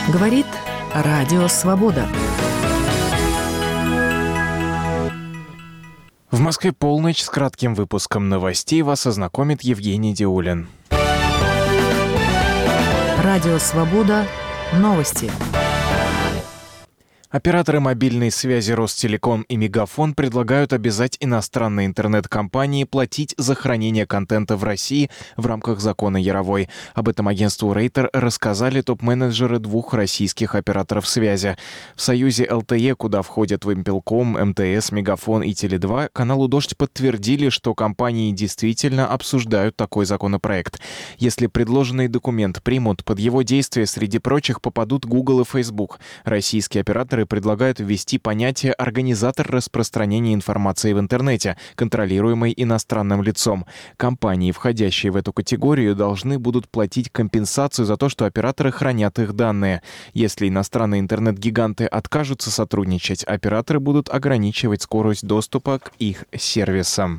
Говорит Радио Свобода. В Москве полночь. С кратким выпуском новостей вас ознакомит Евгений Диулин. Радио Свобода. Новости. Операторы мобильной связи Ростелеком и Мегафон предлагают обязать иностранные интернет-компании платить за хранение контента в России в рамках закона Яровой. Об этом агентству Рейтер рассказали топ-менеджеры двух российских операторов связи. В союзе ЛТЕ, куда входят Вимпелком, МТС, Мегафон и Теле2, каналу «Дождь» подтвердили, что компании действительно обсуждают такой законопроект. Если предложенный документ примут, под его действие среди прочих попадут Google и Facebook. Российские операторы предлагают ввести понятие «организатор распространения информации в интернете», контролируемый иностранным лицом. Компании, входящие в эту категорию, должны будут платить компенсацию за то, что операторы хранят их данные. Если иностранные интернет-гиганты откажутся сотрудничать, операторы будут ограничивать скорость доступа к их сервисам.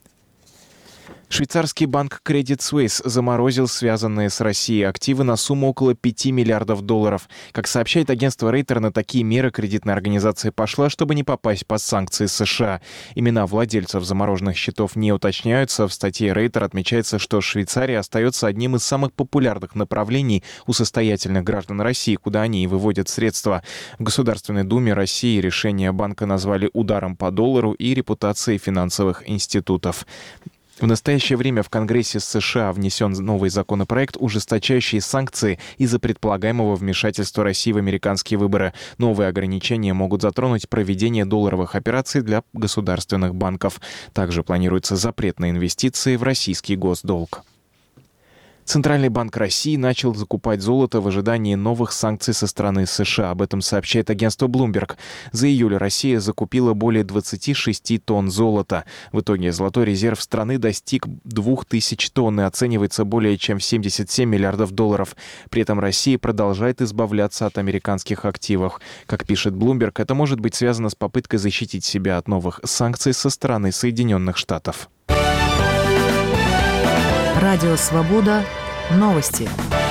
Швейцарский банк Credit Suisse заморозил связанные с Россией активы на сумму около 5 миллиардов долларов. Как сообщает агентство Рейтер, на такие меры кредитная организация пошла, чтобы не попасть под санкции США. Имена владельцев замороженных счетов не уточняются. В статье Рейтер отмечается, что Швейцария остается одним из самых популярных направлений у состоятельных граждан России, куда они и выводят средства. В Государственной Думе России решение банка назвали ударом по доллару и репутации финансовых институтов. В настоящее время в Конгрессе США внесен новый законопроект, ужесточающий санкции из-за предполагаемого вмешательства России в американские выборы. Новые ограничения могут затронуть проведение долларовых операций для государственных банков. Также планируется запрет на инвестиции в российский госдолг. Центральный банк России начал закупать золото в ожидании новых санкций со стороны США. Об этом сообщает агентство Bloomberg. За июль Россия закупила более 26 тонн золота. В итоге золотой резерв страны достиг 2000 тонн и оценивается более чем в 77 миллиардов долларов. При этом Россия продолжает избавляться от американских активов. Как пишет Bloomberg, это может быть связано с попыткой защитить себя от новых санкций со стороны Соединенных Штатов. Радио Свобода. Новости.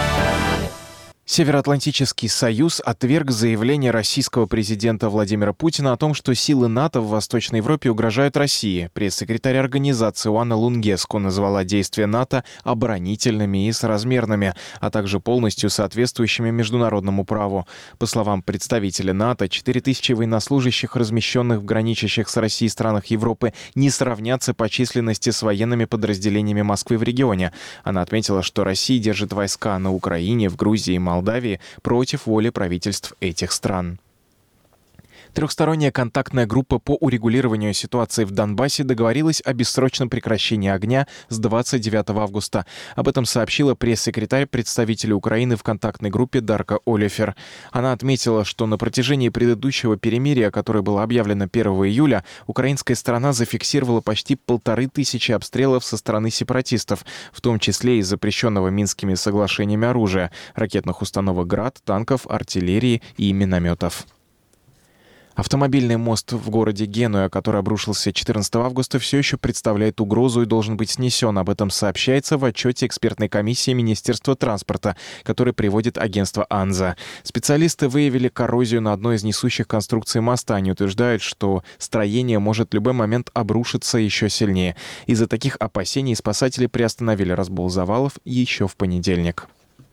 Североатлантический союз отверг заявление российского президента Владимира Путина о том, что силы НАТО в Восточной Европе угрожают России. Пресс-секретарь организации Уанна Лунгеску назвала действия НАТО оборонительными и соразмерными, а также полностью соответствующими международному праву. По словам представителя НАТО, 4000 военнослужащих, размещенных в граничащих с Россией странах Европы, не сравнятся по численности с военными подразделениями Москвы в регионе. Она отметила, что Россия держит войска на Украине, в Грузии и Молдавии против воли правительств этих стран. Трехсторонняя контактная группа по урегулированию ситуации в Донбассе договорилась о бессрочном прекращении огня с 29 августа. Об этом сообщила пресс-секретарь представителя Украины в контактной группе Дарка Олефер. Она отметила, что на протяжении предыдущего перемирия, которое было объявлено 1 июля, украинская сторона зафиксировала почти 1500 обстрелов со стороны сепаратистов, в том числе из запрещенного Минскими соглашениями оружия, ракетных установок «Град», танков, артиллерии и минометов. Автомобильный мост в городе Генуя, который обрушился 14 августа, все еще представляет угрозу и должен быть снесен. Об этом сообщается в отчете экспертной комиссии Министерства транспорта, который приводит агентство «Анза». Специалисты выявили коррозию на одной из несущих конструкций моста. Они утверждают, что строение может в любой момент обрушиться еще сильнее. Из-за таких опасений спасатели приостановили разбол завалов еще в понедельник.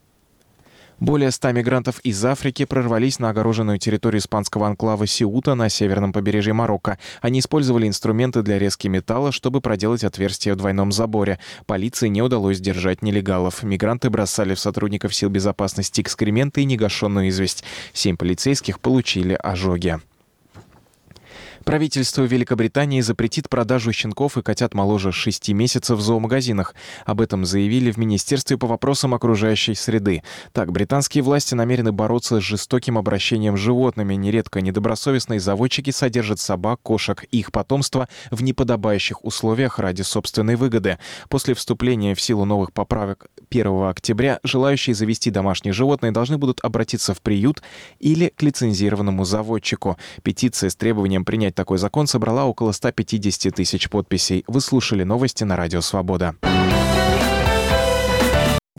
Более 100 мигрантов из Африки прорвались на огороженную территорию испанского анклава Сеута на северном побережье Марокко. Они использовали инструменты для резки металла, чтобы проделать отверстие в двойном заборе. Полиции не удалось сдержать нелегалов. Мигранты бросали в сотрудников сил безопасности экскременты и негашенную известь. 7 полицейских получили ожоги. Правительство Великобритании запретит продажу щенков и котят моложе 6 месяцев в зоомагазинах. Об этом заявили в Министерстве по вопросам окружающей среды. Так, британские власти намерены бороться с жестоким обращением с животными. Нередко недобросовестные заводчики содержат собак, кошек и их потомство в неподобающих условиях ради собственной выгоды. После вступления в силу новых поправок 1 октября желающие завести домашние животные должны будут обратиться в приют или к лицензированному заводчику. Петиция с требованием принять такой закон собрала около 150 тысяч подписей. Вы слушали новости на Радио Свобода.